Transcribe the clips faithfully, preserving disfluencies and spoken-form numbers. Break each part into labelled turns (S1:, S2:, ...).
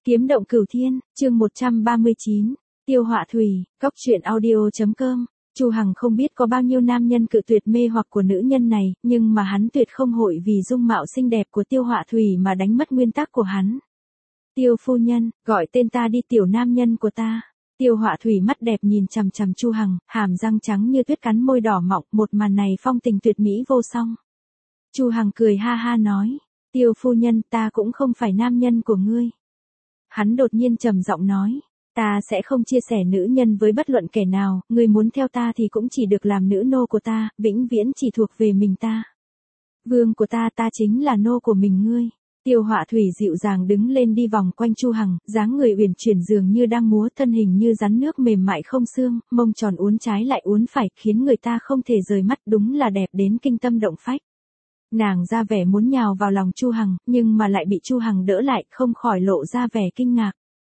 S1: Kiếm động cửu thiên, chương một trăm ba mươi chín, Tiêu Họa Thủy, Cóc truyện audio.com. Chu Hằng không biết có bao nhiêu nam nhân cự tuyệt mê hoặc của nữ nhân này, nhưng mà hắn tuyệt không hội vì dung mạo xinh đẹp của Tiêu Họa Thủy mà đánh mất nguyên tắc của hắn. Tiêu phu nhân, gọi tên ta đi, tiểu nam nhân của ta. Tiêu Họa Thủy mắt đẹp nhìn chằm chằm Chu Hằng, hàm răng trắng như tuyết cắn môi đỏ mọng, một màn này phong tình tuyệt mỹ vô song. Chu Hằng cười ha ha nói, Tiêu phu nhân, ta cũng không phải nam nhân của ngươi. Hắn đột nhiên trầm giọng nói, ta sẽ không chia sẻ nữ nhân với bất luận kẻ nào, ngươi muốn theo ta thì cũng chỉ được làm nữ nô của ta, vĩnh viễn chỉ thuộc về mình ta. Vương của ta, ta chính là nô của mình ngươi. Tiêu Họa Thủy dịu dàng đứng lên đi vòng quanh Chu Hằng, dáng người uyển chuyển dường như đang múa, thân hình như rắn nước mềm mại không xương, mông tròn uốn trái lại uốn phải, khiến người ta không thể rời mắt, đúng là đẹp đến kinh tâm động phách. Nàng ra vẻ muốn nhào vào lòng Chu Hằng, nhưng mà lại bị Chu Hằng đỡ lại, không khỏi lộ ra vẻ kinh ngạc.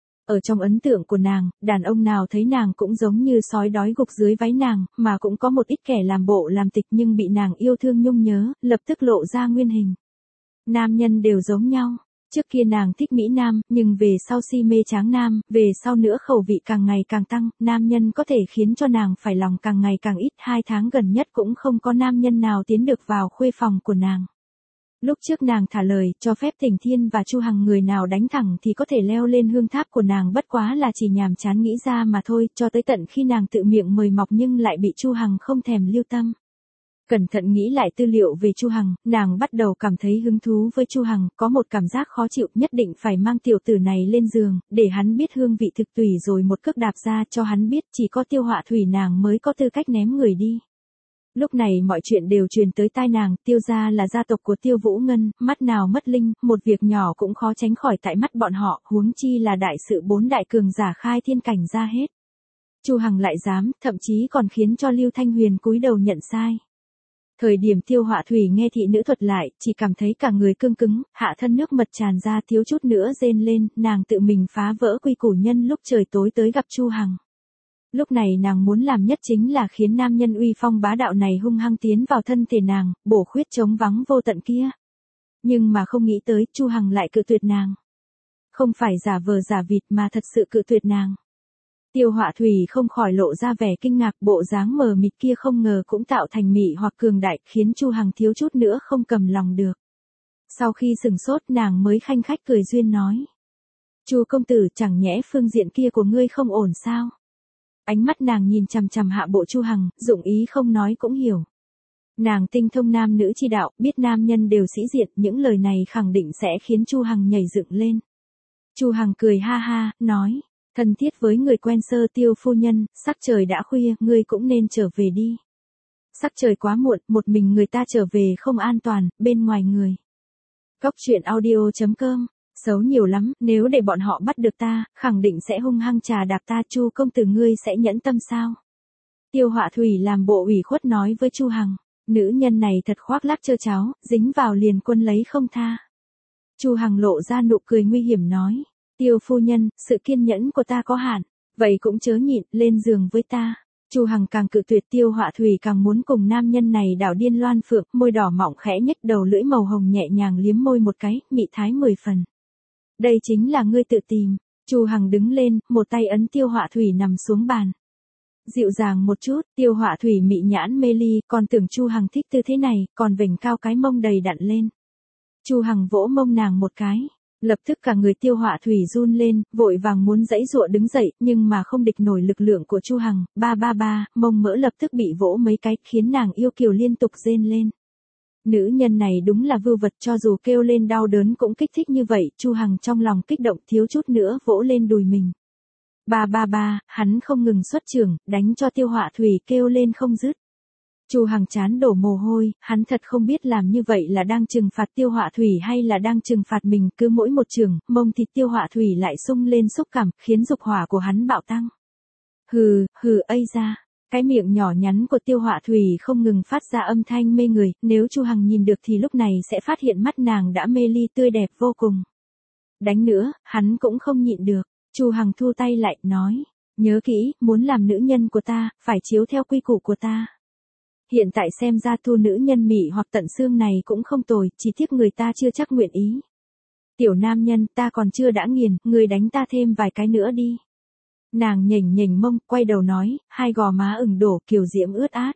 S1: Ở trong ấn tượng của nàng, đàn ông nào thấy nàng cũng giống như sói đói gục dưới váy nàng, mà cũng có một ít kẻ làm bộ làm tịch nhưng bị nàng yêu thương nhung nhớ, lập tức lộ ra nguyên hình. Nam nhân đều giống nhau. Trước kia nàng thích Mỹ Nam, nhưng về sau si mê Tráng Nam, về sau nữa khẩu vị càng ngày càng tăng, nam nhân có thể khiến cho nàng phải lòng càng ngày càng ít, hai tháng gần nhất cũng không có nam nhân nào tiến được vào khuê phòng của nàng. Lúc trước nàng thả lời, cho phép Tình Thiên và Chu Hằng người nào đánh thẳng thì có thể leo lên hương tháp của nàng, bất quá là chỉ nhàm chán nghĩ ra mà thôi, cho tới tận khi nàng tự miệng mời mọc nhưng lại bị Chu Hằng không thèm lưu tâm. Cẩn thận nghĩ lại tư liệu về Chu Hằng, nàng bắt đầu cảm thấy hứng thú với Chu Hằng, có một cảm giác khó chịu, nhất định phải mang tiểu tử này lên giường, để hắn biết hương vị thực tùy rồi một cước đạp ra cho hắn biết chỉ có Tiêu Họa Thủy nàng mới có tư cách ném người đi. Lúc này mọi chuyện đều truyền tới tai nàng, Tiêu gia là gia tộc của Tiêu Vũ Ngân, mắt nào mất linh, một việc nhỏ cũng khó tránh khỏi tại mắt bọn họ, huống chi là đại sự bốn đại cường giả khai thiên cảnh ra hết. Chu Hằng lại dám, thậm chí còn khiến cho Lưu Thanh Huyền cúi đầu nhận sai. Thời điểm Tiêu Họa Thủy nghe thị nữ thuật lại, chỉ cảm thấy cả người cương cứng, hạ thân nước mật tràn ra, thiếu chút nữa rên lên, nàng tự mình phá vỡ quy củ nhân lúc trời tối tới gặp Chu Hằng. Lúc này nàng muốn làm nhất chính là khiến nam nhân uy phong bá đạo này hung hăng tiến vào thân thể nàng, bổ khuyết trống vắng vô tận kia. Nhưng mà không nghĩ tới, Chu Hằng lại cự tuyệt nàng. Không phải giả vờ giả vịt mà thật sự cự tuyệt nàng. Tiêu Họa Thủy không khỏi lộ ra vẻ kinh ngạc, bộ dáng mờ mịt kia không ngờ cũng tạo thành mị hoặc cường đại, khiến Chu Hằng thiếu chút nữa không cầm lòng được. Sau khi sừng sốt nàng mới khanh khách cười duyên nói. Chu công tử, chẳng nhẽ phương diện kia của ngươi không ổn sao? Ánh mắt nàng nhìn chằm chằm hạ bộ Chu Hằng, dụng ý không nói cũng hiểu. Nàng tinh thông nam nữ chi đạo, biết nam nhân đều sĩ diện, những lời này khẳng định sẽ khiến Chu Hằng nhảy dựng lên. Chu Hằng cười ha ha, nói. Thân thiết với người quen sơ, Tiêu phu nhân, sắc trời đã khuya, ngươi cũng nên trở về đi. Sắc trời quá muộn, một mình người ta trở về không an toàn, bên ngoài người. Cóc truyện audio.com, xấu nhiều lắm, nếu để bọn họ bắt được ta, khẳng định sẽ hung hăng trà đạp ta, Chu công tử ngươi sẽ nhẫn tâm sao? Tiêu Họa Thủy làm bộ ủy khuất nói với Chu Hằng, nữ nhân này thật khoác lác trơ cháo, dính vào liền quân lấy không tha. Chu Hằng lộ ra nụ cười nguy hiểm nói. Tiêu phu nhân, sự kiên nhẫn của ta có hạn, vậy cũng chớ nhịn, lên giường với ta. Chu Hằng càng cự tuyệt, Tiêu Họa Thủy càng muốn cùng nam nhân này đảo điên loan phượng, môi đỏ mọng khẽ nhếch, đầu lưỡi màu hồng nhẹ nhàng liếm môi một cái, mị thái mười phần. Đây chính là ngươi tự tìm. Chu Hằng đứng lên, một tay ấn Tiêu Họa Thủy nằm xuống bàn. Dịu dàng một chút, Tiêu Họa Thủy mị nhãn mê ly, còn tưởng Chu Hằng thích tư thế này, còn vểnh cao cái mông đầy đặn lên. Chu Hằng vỗ mông nàng một cái. Lập tức cả người Tiêu Họa Thủy run lên, vội vàng muốn giãy giụa đứng dậy, nhưng mà không địch nổi lực lượng của Chu Hằng, ba ba ba, mông mỡ lập tức bị vỗ mấy cái, khiến nàng yêu kiều liên tục rên lên. Nữ nhân này đúng là vưu vật, cho dù kêu lên đau đớn cũng kích thích như vậy, Chu Hằng trong lòng kích động thiếu chút nữa vỗ lên đùi mình. Ba ba ba, hắn không ngừng xuất trường, đánh cho Tiêu Họa Thủy kêu lên không dứt. Chu Hằng chán đổ mồ hôi, hắn thật không biết làm như vậy là đang trừng phạt Tiêu Họa Thủy hay là đang trừng phạt mình, cứ mỗi một trường, mông thịt Tiêu Họa Thủy lại sung lên xúc cảm, khiến dục hỏa của hắn bạo tăng. Hừ, hừ ây ra, cái miệng nhỏ nhắn của Tiêu Họa Thủy không ngừng phát ra âm thanh mê người, nếu Chu Hằng nhìn được thì lúc này sẽ phát hiện mắt nàng đã mê ly tươi đẹp vô cùng. Đánh nữa, hắn cũng không nhịn được, Chu Hằng thu tay lại, nói, nhớ kỹ, muốn làm nữ nhân của ta, phải chiếu theo quy củ của ta. Hiện tại xem ra thu nữ nhân mị hoặc tận xương này cũng không tồi, chỉ tiếc người ta chưa chắc nguyện ý. Tiểu nam nhân, ta còn chưa đã nghiền, ngươi đánh ta thêm vài cái nữa đi. Nàng nhềnh nhềnh mông, quay đầu nói, hai gò má ửng đổ, kiều diễm ướt át.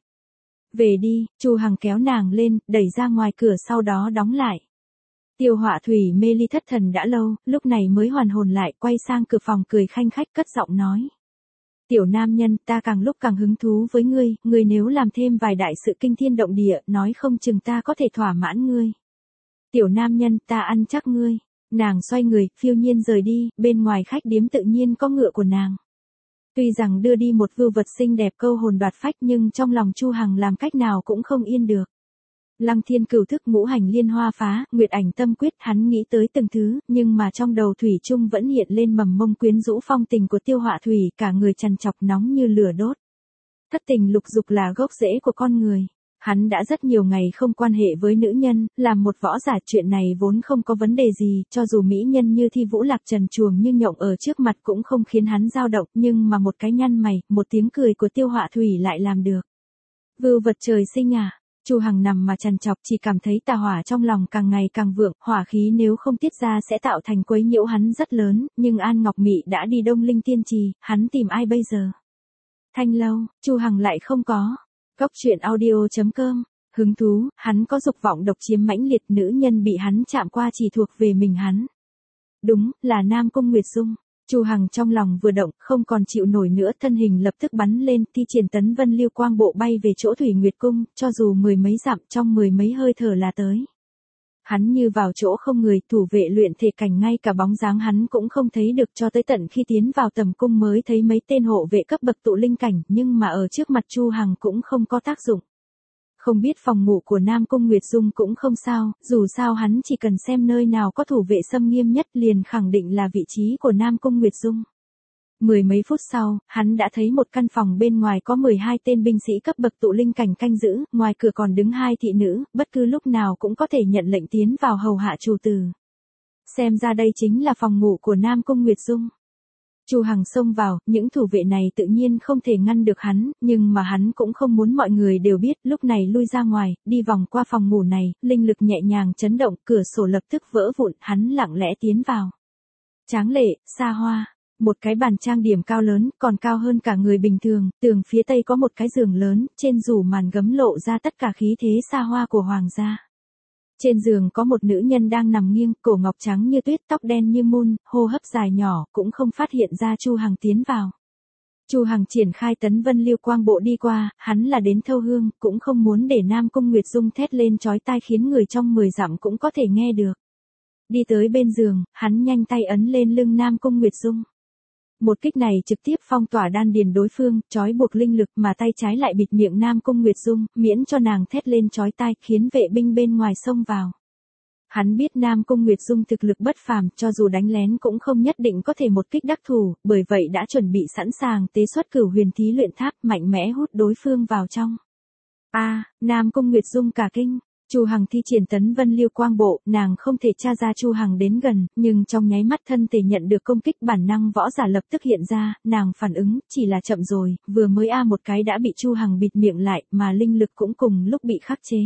S1: Về đi, Chu Hằng kéo nàng lên, đẩy ra ngoài cửa sau đó đóng lại. Tiêu Họa Thủy mê ly thất thần đã lâu, lúc này mới hoàn hồn lại, quay sang cửa phòng cười khanh khách cất giọng nói. Tiểu nam nhân, ta càng lúc càng hứng thú với ngươi, ngươi nếu làm thêm vài đại sự kinh thiên động địa, nói không chừng ta có thể thỏa mãn ngươi. Tiểu nam nhân, ta ăn chắc ngươi. Nàng xoay người, phiêu nhiên rời đi, bên ngoài khách điếm tự nhiên có ngựa của nàng. Tuy rằng đưa đi một vưu vật xinh đẹp câu hồn đoạt phách nhưng trong lòng Chu Hằng làm cách nào cũng không yên được. Lăng thiên cửu thức ngũ hành liên hoa phá, nguyệt ảnh tâm quyết hắn nghĩ tới từng thứ, nhưng mà trong đầu Thủy Trung vẫn hiện lên mầm mông quyến rũ phong tình của Tiêu Họa Thủy, cả người trằn trọc nóng như lửa đốt. Thất tình lục dục là gốc rễ của con người. Hắn đã rất nhiều ngày không quan hệ với nữ nhân, làm một võ giả chuyện này vốn không có vấn đề gì, cho dù mỹ nhân như Thi Vũ Lạc trần truồng như nhộng ở trước mặt cũng không khiến hắn dao động, nhưng mà một cái nhăn mày, một tiếng cười của Tiêu Họa Thủy lại làm được. Vưu vật trời sinh à? Chu Hằng nằm mà trằn trọc, chỉ cảm thấy tà hỏa trong lòng càng ngày càng vượng, hỏa khí nếu không tiết ra sẽ tạo thành quấy nhiễu hắn rất lớn, nhưng An Ngọc Mị đã đi Đông Linh Tiên Trì, hắn tìm ai bây giờ? Thanh lâu, Chu Hằng lại không có. Góc truyện audio chấm com, hứng thú, hắn có dục vọng độc chiếm mãnh liệt, nữ nhân bị hắn chạm qua chỉ thuộc về mình hắn. Đúng, là Nam Cung Nguyệt Dung. Chu Hằng trong lòng vừa động, không còn chịu nổi nữa, thân hình lập tức bắn lên, thi triển tấn vân lưu quang bộ bay về chỗ Thủy Nguyệt Cung, cho dù mười mấy dặm trong mười mấy hơi thở là tới. Hắn như vào chỗ không người, thủ vệ luyện thể cảnh ngay cả bóng dáng hắn cũng không thấy được, cho tới tận khi tiến vào tầm cung mới thấy mấy tên hộ vệ cấp bậc tụ linh cảnh, nhưng mà ở trước mặt Chu Hằng cũng không có tác dụng. Không biết phòng ngủ của Nam Cung Nguyệt Dung cũng không sao, dù sao hắn chỉ cần xem nơi nào có thủ vệ xâm nghiêm nhất liền khẳng định là vị trí của Nam Cung Nguyệt Dung. Mười mấy phút sau, hắn đã thấy một căn phòng bên ngoài có mười hai tên binh sĩ cấp bậc tụ linh cảnh canh giữ, ngoài cửa còn đứng hai thị nữ, bất cứ lúc nào cũng có thể nhận lệnh tiến vào hầu hạ chủ tử. Xem ra đây chính là phòng ngủ của Nam Cung Nguyệt Dung. Chu Hằng xông vào, những thủ vệ này tự nhiên không thể ngăn được hắn, nhưng mà hắn cũng không muốn mọi người đều biết, lúc này lui ra ngoài, đi vòng qua phòng ngủ này, linh lực nhẹ nhàng chấn động, cửa sổ lập tức vỡ vụn, hắn lặng lẽ tiến vào. Tráng lệ, xa hoa. Một cái bàn trang điểm cao lớn, còn cao hơn cả người bình thường, tường phía tây có một cái giường lớn, trên rủ màn gấm lộ ra tất cả khí thế xa hoa của hoàng gia. Trên giường có một nữ nhân đang nằm nghiêng, cổ ngọc trắng như tuyết, tóc đen như mun, hô hấp dài nhỏ, cũng không phát hiện ra Chu Hằng tiến vào. Chu Hằng triển khai tấn vân lưu quang bộ đi qua, hắn là đến thâu hương, cũng không muốn để Nam Cung Nguyệt Dung thét lên chói tai khiến người trong mười dặm cũng có thể nghe được. Đi tới bên giường, hắn nhanh tay ấn lên lưng Nam Cung Nguyệt Dung. Một kích này trực tiếp phong tỏa đan điền đối phương, trói buộc linh lực, mà tay trái lại bịt miệng Nam Cung Nguyệt Dung, miễn cho nàng thét lên chói tai, khiến vệ binh bên ngoài xông vào. Hắn biết Nam Cung Nguyệt Dung thực lực bất phàm, cho dù đánh lén cũng không nhất định có thể một kích đắc thủ, bởi vậy đã chuẩn bị sẵn sàng tế xuất cửu huyền thí luyện tháp, mạnh mẽ hút đối phương vào trong. A, à, Nam Cung Nguyệt Dung cả kinh. Chu Hằng thi triển tấn vân lưu quang bộ, nàng không thể tra ra Chu Hằng đến gần, nhưng trong nháy mắt thân thể nhận được công kích, bản năng võ giả lập tức hiện ra, nàng phản ứng, chỉ là chậm rồi, vừa mới a một cái đã bị Chu Hằng bịt miệng lại, mà linh lực cũng cùng lúc bị khắc chế.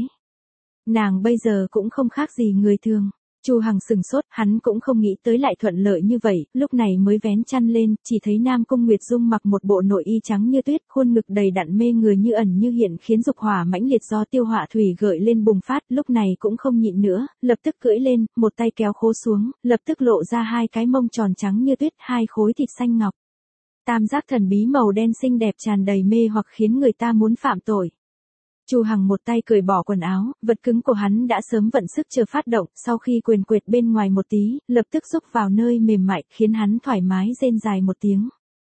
S1: Nàng bây giờ cũng không khác gì người thường. Chu Hằng sừng sốt, hắn cũng không nghĩ tới lại thuận lợi như vậy, lúc này mới vén chăn lên, chỉ thấy Nam Cung Nguyệt Dung mặc một bộ nội y trắng như tuyết, khuôn ngực đầy đặn mê người như ẩn như hiện, khiến dục hỏa mãnh liệt do Tiêu Họa Thủy gợi lên bùng phát, lúc này cũng không nhịn nữa, lập tức cưỡi lên, một tay kéo khố xuống, lập tức lộ ra hai cái mông tròn trắng như tuyết, hai khối thịt xanh ngọc. Tam giác thần bí màu đen xinh đẹp tràn đầy mê hoặc khiến người ta muốn phạm tội. Chu Hằng một tay cởi bỏ quần áo, vật cứng của hắn đã sớm vận sức chờ phát động, sau khi quyền quệt bên ngoài một tí, lập tức xúc vào nơi mềm mại, khiến hắn thoải mái rên dài một tiếng.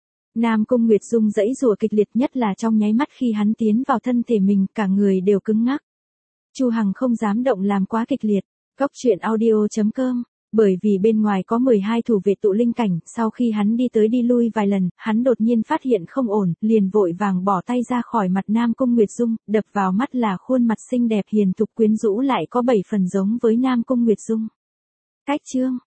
S1: Nam Cung Nguyệt Dung dãy rủa kịch liệt, nhất là trong nháy mắt khi hắn tiến vào thân thể mình, cả người đều cứng ngắc. Chu Hằng không dám động làm quá kịch liệt. Góc truyện audio chấm com. Bởi vì bên ngoài có mười hai thủ vệ tụ linh cảnh, sau khi hắn đi tới đi lui vài lần, hắn đột nhiên phát hiện không ổn, liền vội vàng bỏ tay ra khỏi mặt Nam Cung Nguyệt Dung, đập vào mắt là khuôn mặt xinh đẹp hiền thục quyến rũ lại có bảy phần giống với Nam Cung Nguyệt Dung. Cách chương